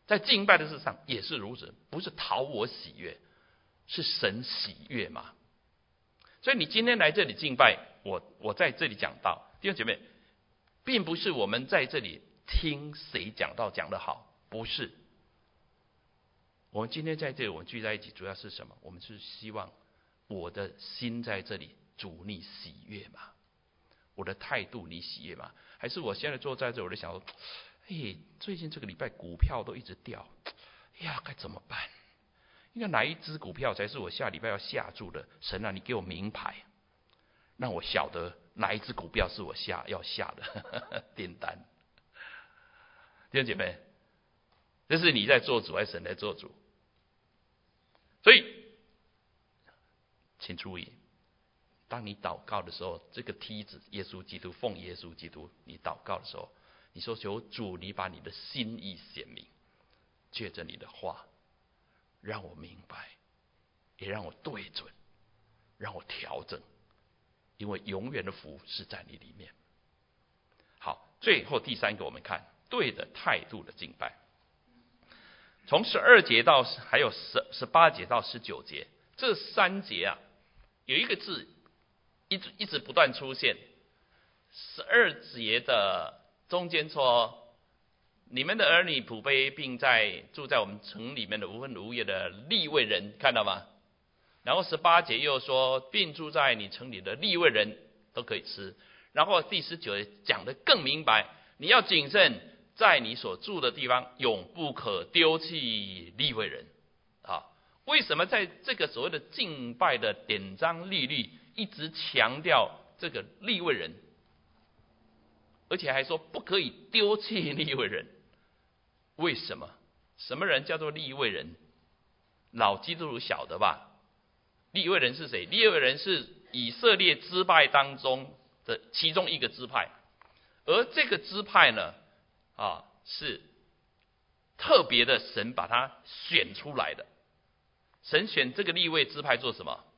S1: 在敬拜的事上也是如此，不是讨我喜悦，是神喜悦嘛。所以你今天来这里敬拜，我我在这里讲道，弟兄姐妹，并不是我们在这里听谁讲道讲得好，不是。我们今天在这里，我们聚在一起，主要是什么？我们是希望我的心在这里，主你喜悦嘛？我的态度你喜悦吗？还是我现在坐在这，我就想说，哎，最近这个礼拜股票都一直掉，哎呀，该怎么办？应该哪一只股票才是我下礼拜要下注的？神啊，你给我明牌，让我晓得哪一只股票是我下要下的订单。弟兄姐妹，这是你在做主，还是神在做主？所以，请注意。当你祷告的时候，这个梯子，耶稣基督，奉耶稣基督，你祷告的时候，你说求主，你把你的心意显明，借着你的话，让我明白，也让我对准，让我调整，因为永远的福是在你里面。好，最后第三个，我们看对的态度的敬拜。从十二节到还有十十八节到十九节，这三节啊，有一个字。一直一直不断出现。十二节的中间说，你们的儿女仆婢并在住在我们城里面的无分无业的利未人，看到吗？然后十八节又说，并住在你城里的利未人都可以吃。然后第十九节讲得更明白，你要谨慎，在你所住的地方永不可丢弃利未人啊。为什么在这个所谓的敬拜的典章律例一直强调这个利未人，而且还说不可以丢弃利未人？为什么？什么人叫做利未人？老基督徒晓得吧？利未人是谁？利未人是以色列支派当中的其中一个支派，而这个支派呢，啊，是特别的，神把他选出来的。神选这个利未支派做什么？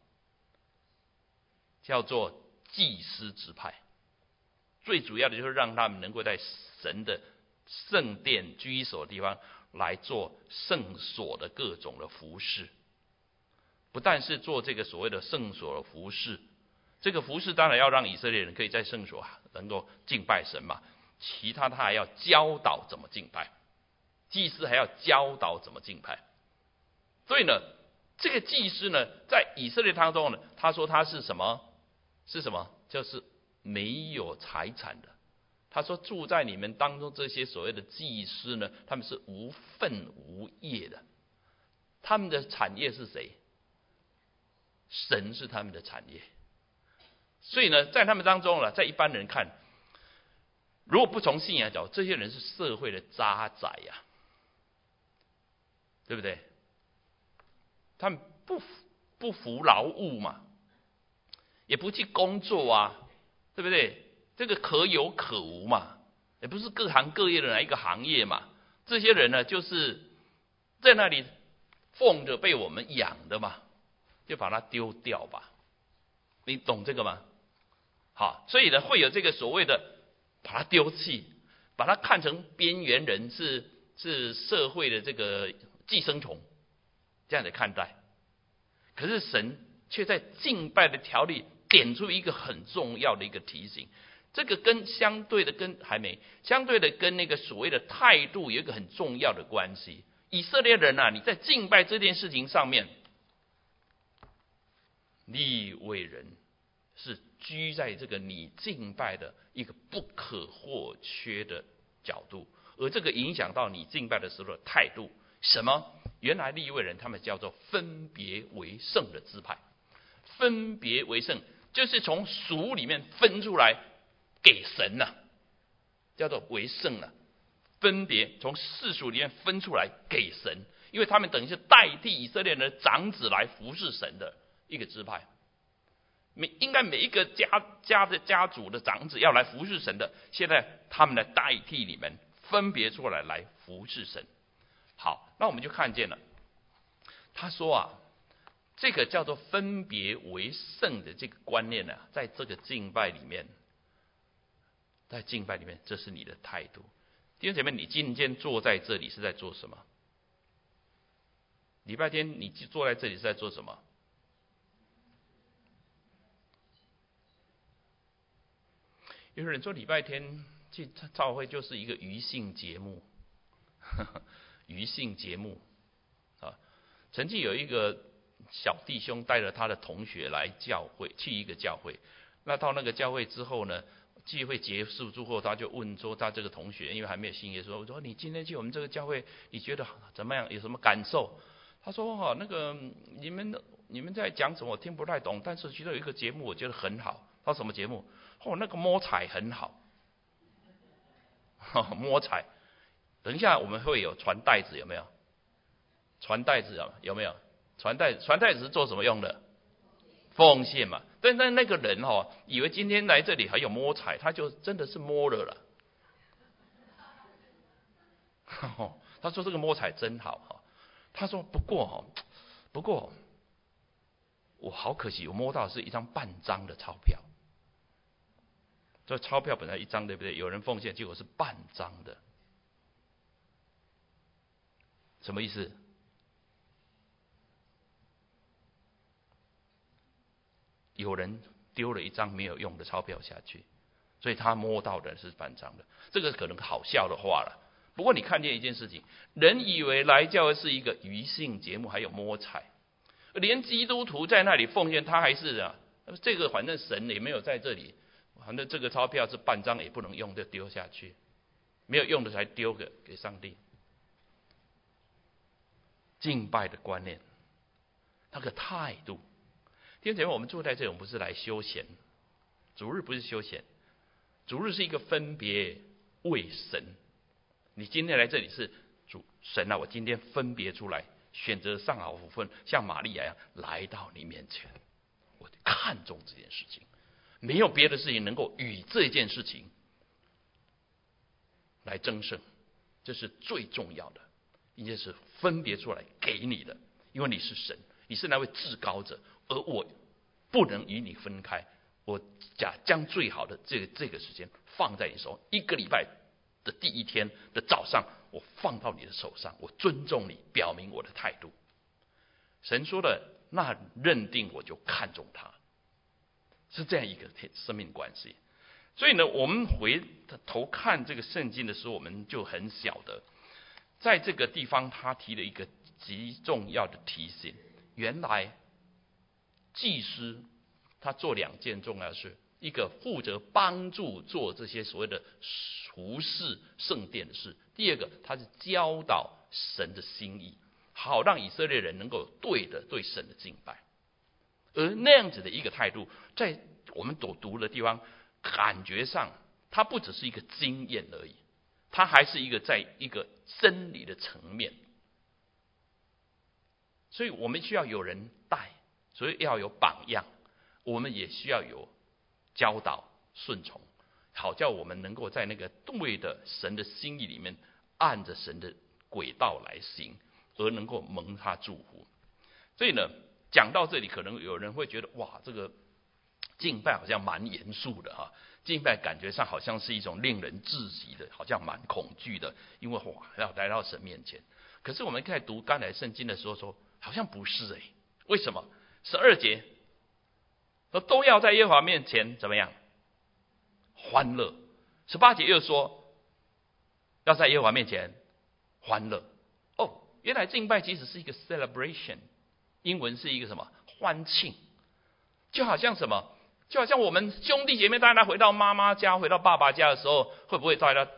S1: 叫做祭司支派。最主要的就是让他们能够在神的圣殿居所的地方来做圣所的各种的服事。不但是做这个所谓的圣所的服事，这个服事当然要让以色列人可以在圣所能够敬拜神嘛，其他他还要教导怎么敬拜，祭司还要教导怎么敬拜。所以呢，这个祭司呢，在以色列当中呢，他说他是什么？是什么？就是没有财产的。他说住在你们当中这些所谓的祭司呢，他们是无份无业的。他们的产业是谁？神是他们的产业。所以呢，在他们当中呢，在一般人看，如果不从信仰角度，这些人是社会的渣滓呀、啊，对不对？他们不不服劳务嘛，也不去工作啊，对不对？这个可有可无嘛，也不是各行各业的哪一个行业嘛。这些人呢，就是在那里奉着被我们养的嘛，就把它丢掉吧。你懂这个吗？好，所以呢，会有这个所谓的把它丢弃，把它看成边缘人，是是社会的这个寄生虫，这样的看待。可是神却在敬拜的条例点出一个很重要的一个提醒，这个跟相对的跟还没相对的跟那个所谓的态度有一个很重要的关系。以色列人啊，你在敬拜这件事情上面，利未人是居在这个你敬拜的一个不可或缺的角度，而这个影响到你敬拜的时候的态度。什么？原来利未人他们叫做分别为圣的支派，分别为圣就是从属里面分出来给神呐、啊，叫做为圣啊，分别从世俗里面分出来给神，因为他们等于是代替以色列人的长子来服侍神的一个支派。每应该每一个家家的家族的长子要来服侍神的，现在他们来代替你们，分别出来来服侍神。好，那我们就看见了，他说啊，这个叫做分别为圣的这个观念呢、啊，在这个敬拜里面，在敬拜里面，这是你的态度。弟兄姐妹，你今天坐在这里是在做什么？ 礼拜天你坐在这里是在做什么？有人说礼拜天去教会就是一个娱性节目，娱性节目啊。曾经有一个小弟兄带着他的同学来教会，去一个教会。那到那个教会之后呢，聚会结束之后，他就问说他这个同学，因为还没有信耶稣，我说你今天去我们这个教会，你觉得怎么样？有什么感受？他说哈、哦，那个你们你们在讲什么我听不太懂，但是其中有一个节目我觉得很好。他说什么节目？哦，那个摸彩很好。摸彩，等一下我们会有传袋子，有没有？传袋子有没有？传袋传袋子是做什么用的？奉献嘛。但但那个人哦，以为今天来这里还有摸彩，他就真的是摸了啦。他说这个摸彩真好哈。他说不过哈，不过我好可惜，我摸到的是一张半张的钞票。这钞票本来一张，对不对？有人奉献，结果是半张的，什么意思？有人丢了一张没有用的钞票下去，所以他摸到的是半张的。这个可能好笑的话了。不过你看见一件事情，人以为来教会是一个娱性节目，还有摸彩，连基督徒在那里奉献，他还是啊，这个反正神也没有在这里。反正这个钞票是半张也不能用，就丢下去，没有用的才丢给给上帝。敬拜的观念，那个态度。弟兄姐妹，我们坐在这里，我们不是来休闲，主日不是休闲，主日是一个分别为神。你今天来这里是主神啊，我今天分别出来，选择上好福分，像玛利亚一样来到你面前，我看重这件事情。没有别的事情能够与这件事情来争胜，这是最重要的，应该是分别出来给你的，因为你是神，你是那位至高者，而我不能与你分开。我假将最好的这个这个时间放在你手上，一个礼拜的第一天的早上，我放到你的手上，我尊重你，表明我的态度。神说的，那认定我就看重他。是这样一个生命关系。所以呢，我们回头看这个圣经的时候，我们就很晓得，在这个地方他提了一个极重要的提醒。原来祭司他做两件重要的事，一个负责帮助做这些所谓的服侍圣殿的事，第二个他是教导神的心意，好让以色列人能够对的对神的敬拜。而那样子的一个态度，在我们所读的地方，感觉上它不只是一个经验而已，它还是一个在一个真理的层面。所以我们需要有人带，所以要有榜样，我们也需要有教导顺从，好叫我们能够在那个对的神的心意里面，按着神的轨道来行，而能够蒙他祝福。所以呢，讲到这里，可能有人会觉得，哇，这个敬拜好像蛮严肃的哈，敬拜感觉上好像是一种令人窒息的，好像蛮恐惧的，因为哇，要来到神面前。可是我们在读刚才圣经的时候说，好像不是哎，为什么？十二节说都要在耶和华面前怎么样？欢乐。十八节又说要在耶和华面前欢乐。哦，原来敬拜其实是一个 celebration。英文是一个什么？欢庆。就好像什么？就好像我们兄弟姐妹大家回到妈妈家、回到爸爸家的时候，会不会大家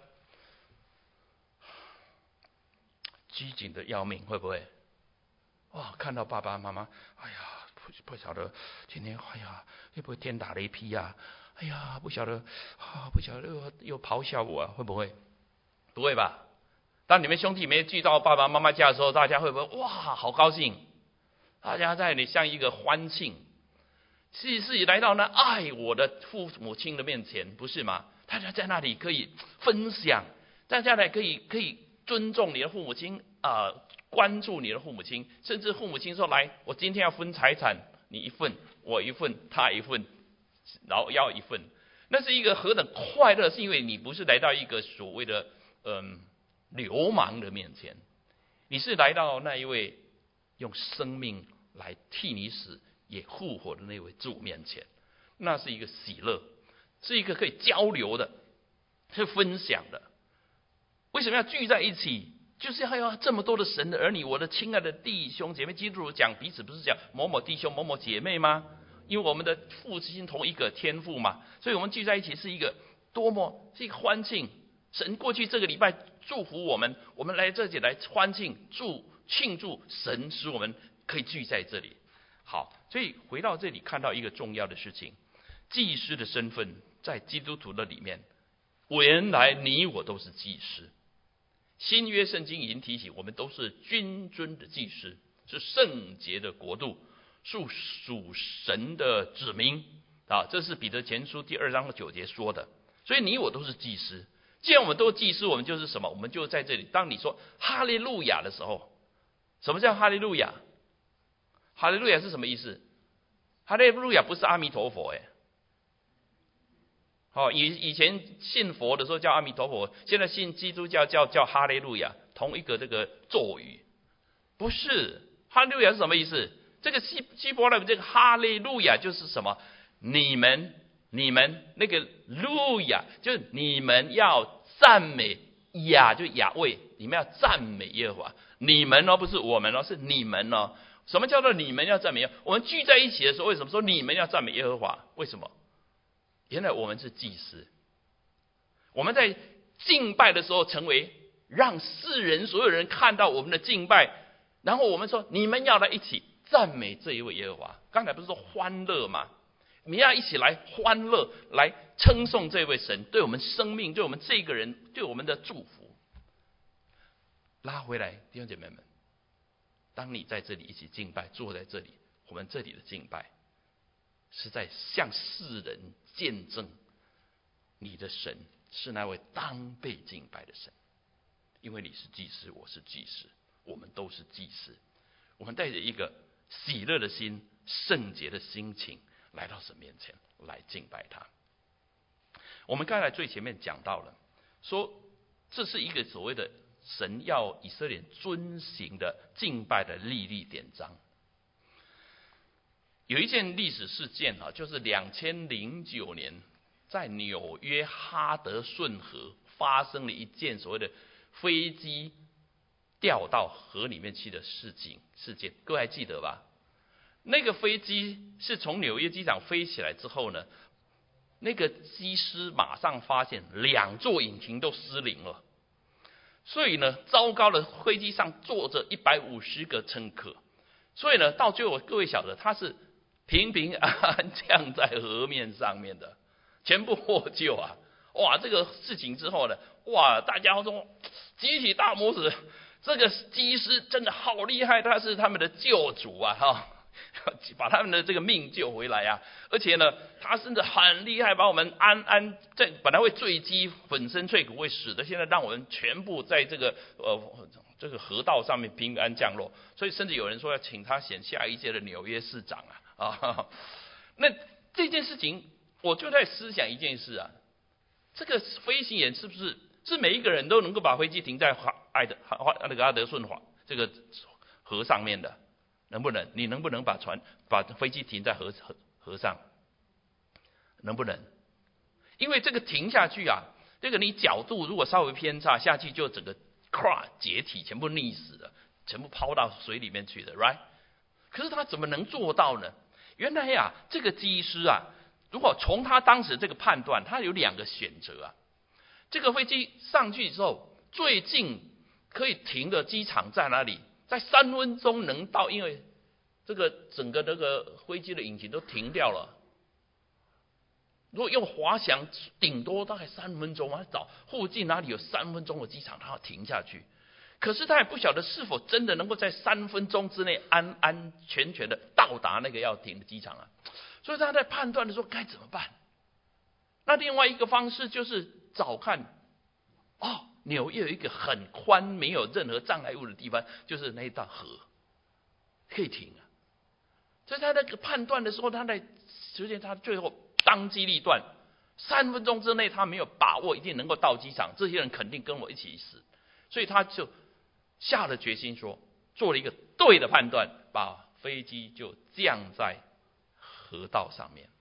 S1: 拘谨的要命？会不会？哇，看到爸爸妈妈，哎呀，不不晓得今天，哎呀，会不会天打雷劈啊？哎呀，不晓得啊，不晓得又又咆哮我、啊，会不会？不会吧？当你们兄弟姐妹聚到爸爸妈妈家的时候，大家会不会哇，好高兴？大家在你像一个欢庆，是是来到那爱我的父母亲的面前，不是吗？大家在那里可以分享，大家来可以可以尊重你的父母亲啊、呃，关注你的父母亲，甚至父母亲说：“来，我今天要分财产，你一份，我一份，他一份，然后要一份。”那是一个何等快乐！是因为你不是来到一个所谓的嗯流氓的面前，你是来到那一位用生命来替你死也复活的那位主面前，那是一个喜乐，是一个可以交流的，是分享的。为什么要聚在一起？就是要有这么多的神的儿女，我的亲爱的弟兄姐妹，基督徒讲彼此不是讲某某弟兄某某姐妹吗？因为我们的父亲同一个天父嘛，所以我们聚在一起是一个多么是一个欢庆。神过去这个礼拜祝福我们，我们来这里来欢庆祝庆祝神使我们可以聚在这里。好，所以回到这里看到一个重要的事情，祭司的身份在基督徒的里面，原来你我都是祭司。新约圣经已经提醒我们都是君尊的祭司，是圣洁的国度，是属神的子民啊，这是彼得前书第二章的九节说的。所以你我都是祭司，既然我们都是祭司，我们就是什么？我们就在这里。当你说哈利路亚的时候，什么叫哈利路亚？哈利路亚是什么意思？哈利路亚不是阿弥陀佛，哎，好，以以前信佛的时候叫阿弥陀佛，现在信基督教叫叫哈利路亚，同一个这个咒语，不是。哈利路亚是什么意思？这个希希伯来文这个哈利路亚就是什么？你们你们那个路亚就是你们要赞美雅，就雅位，你们要赞美耶和华。你们哦，不是我们哦，是你们哦。什么叫做你们要赞美耶和华？我们聚在一起的时候，为什么说你们要赞美耶和华？为什么？原来我们是祭司，我们在敬拜的时候成为让世人所有人看到我们的敬拜，然后我们说你们要来一起赞美这一位耶和华。刚才不是说欢乐吗？你要一起来欢乐，来称颂这位神对我们生命、对我们这个人、对我们的祝福。拉回来，弟兄姐妹们，当你在这里一起敬拜，坐在这里，我们这里的敬拜是在向世人见证你的神是那位当被敬拜的神。因为你是祭司，我是祭司，我们都是祭司，我们带着一个喜乐的心、圣洁的心情来到神面前来敬拜他。我们刚才最前面讲到了，说这是一个所谓的神要以色列遵行的敬拜的历历典章。有一件历史事件啊，就是两千零九年在纽约哈德逊河发生了一件所谓的飞机掉到河里面去的事情事件，各位还记得吧？那个飞机是从纽约机场飞起来之后呢，那个机师马上发现两座引擎都失灵了，所以呢，糟糕的飞机上坐着一百五十个乘客，所以呢，到最后各位晓得他是平平安安降在河面上面的，全部获救啊！哇，这个事情之后呢，哇，大家说集体大拇指，这个机师真的好厉害，他是他们的救主啊！哈。把他们的这个命救回来啊！而且呢，他甚至很厉害，把我们安安在本来会坠机、粉身碎骨会死的，现在让我们全部在这个呃这个河道上面平安降落。所以甚至有人说要请他选下一届的纽约市长啊！啊，那这件事情我就在思想一件事啊，这个飞行员是不是是每一个人都能够把飞机停在爱德那个阿德顺华这个河上面的？能不能？你能不能把船、把飞机停在河河河上？能不能？因为这个停下去啊，这个你角度如果稍微偏差，下去就整个 crash 解体，全部溺死了，全部抛到水里面去的 ，right？ 可是他怎么能做到呢？原来呀、啊，这个机师啊，如果从他当时这个判断，他有两个选择啊。这个飞机上去之后，最近可以停的机场在哪里？在三分钟能到，因为这个整个那个飞机的引擎都停掉了。如果用滑翔，顶多大概三分钟啊，找附近哪里有三分钟的机场，他要停下去。可是他也不晓得是否真的能够在三分钟之内安安全全的到达那个要停的机场啊。所以他在判断的时候该怎么办？那另外一个方式就是找看，哦。纽约有一个很宽、没有任何障碍物的地方，就是那一道河，可以停啊。所以他那个判断的时候，他在实际他最后当机立断，三分钟之内他没有把握一定能够到机场，这些人肯定跟我一起死，所以他就下了决心说： 做了一个对的判断，把飞机就降在河道上面。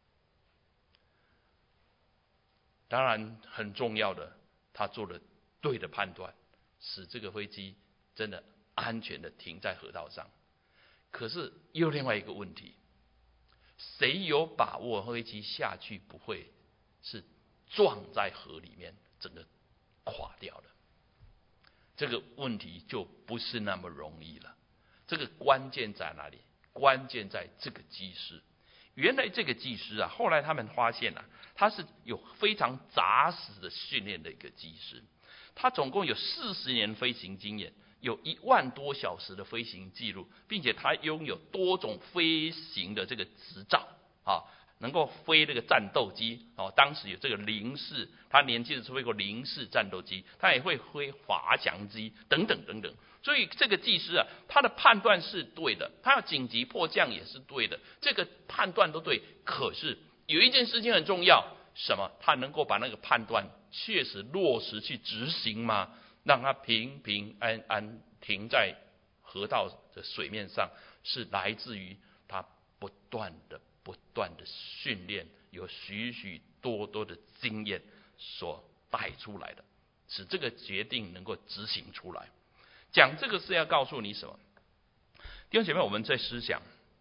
S1: 当然很重要的，他做了对的判断，使这个飞机真的安全的停在河道上。可是又另外一个问题，谁有把握飞机下去不会是撞在河里面整个垮掉了？这个问题就不是那么容易了。这个关键在哪里？关键在这个机师。原来这个技师啊，后来他们发现啊，他是有非常扎实的训练的一个技师。他总共有四十年飞行经验，有一万多小时的飞行记录，并且他拥有多种飞行的这个执照啊，能够飞这个战斗机哦。当时有这个零式，他年轻的时候飞过零式战斗机，他也会飞滑翔机等等等等。所以这个技师啊，他的判断是对的，他要紧急迫降也是对的，这个判断都对。可是有一件事情很重要，什么？他能够把那个判断确实落实去执行吗？让他平平安安停在河道的水面上，是来自于他不断的不断的训练，有许许多多的经验所带出来的，使这个决定能够执行出来。讲这个是要告诉你什么？弟兄姐妹，我们在思想，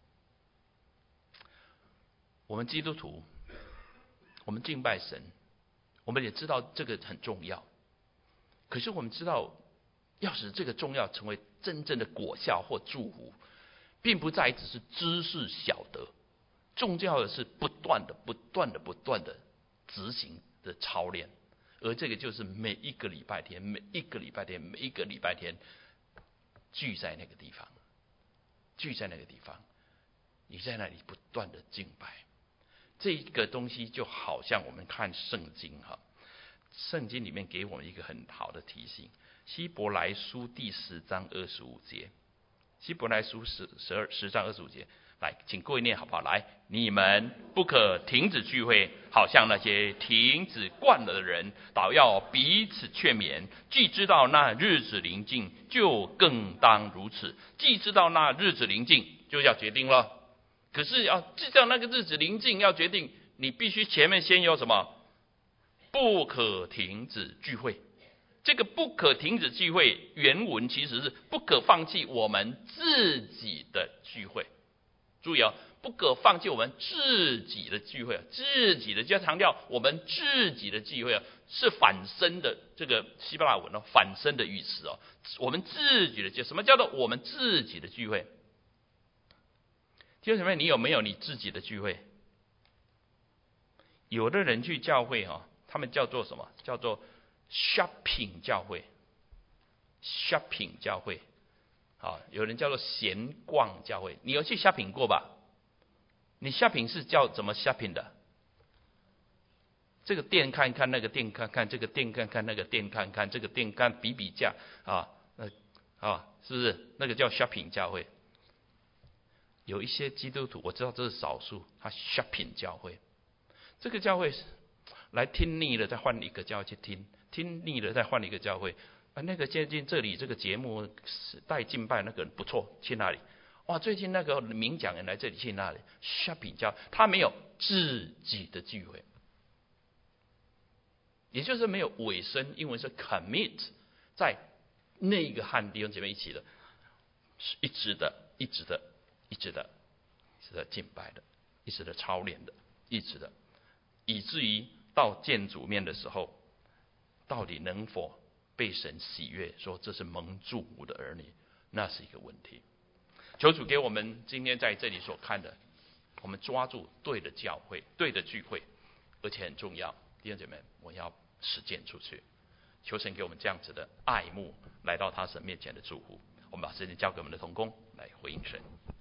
S1: 我们基督徒，我们敬拜神，我们也知道这个很重要。可是我们知道，要使这个重要成为真正的果效或祝福，并不在于只是知识晓得，重要的是不断的、不断的、不断的执行的操练。而这个就是每一个礼拜天、每一个礼拜天、每一个礼拜天聚在那个地方，聚在那个地方，你在那里不断的敬拜。这个东西就好像我们看圣经哈，圣经里面给我们一个很好的提醒，希伯来书第十章二十五节，希伯来书十十二十章二十五节，来，请各位念好不好？来，你们不可停止聚会，好像那些停止惯了的人，倒要彼此劝勉。既知道那日子临近，就更当如此。既知道那日子临近，就要决定了。可是要知道那个日子临近，要决定，你必须前面先有什么？不可停止聚会。这个不可停止聚会，原文其实是不可放弃我们自己的聚会。注意哦，不可放弃我们自己的聚会，自己的就要强调我们自己的聚会是反身的，这个希伯来文哦，反身的语词哦，我们自己的聚，什么叫做我们自己的聚会？弟兄姊妹，你有没有你自己的聚会？有的人去教会哈、哦，他们叫做什么？叫做 shopping 教会 ，shopping 教会。好，有人叫做闲逛教会，你有去 shopping 过吧？你 shopping 是叫怎么 shopping 的？这个店看看，那个店看看，这个店看看，那个店看看，这个店看比比价啊，呃啊，是不是？那个叫 shopping 教会。有一些基督徒，我知道这是少数，他 shopping 教会，这个教会来听腻了，再换一个教会去听，听腻了再换一个教会。啊，那个最近这里这个节目带敬拜那个不错，去那里？哇，最近那个名讲人来这里，去那里 shopping 教，他没有自己的聚会，也就是没有委身，英文是 commit， 在那个和弟兄姐妹一起的，一直的，一直的，一直的，一直的敬拜的，一直的操练的，一直的，以至于到见主面的时候，到底能否被神喜悦，说这是蒙祝福的儿女，那是一个问题。求主给我们今天在这里所看的，我们抓住对的教会、对的聚会，而且很重要，弟兄姐妹，我要实践出去。求神给我们这样子的爱慕，来到他神面前的祝福。我们把时间交给我们的同工来回应神。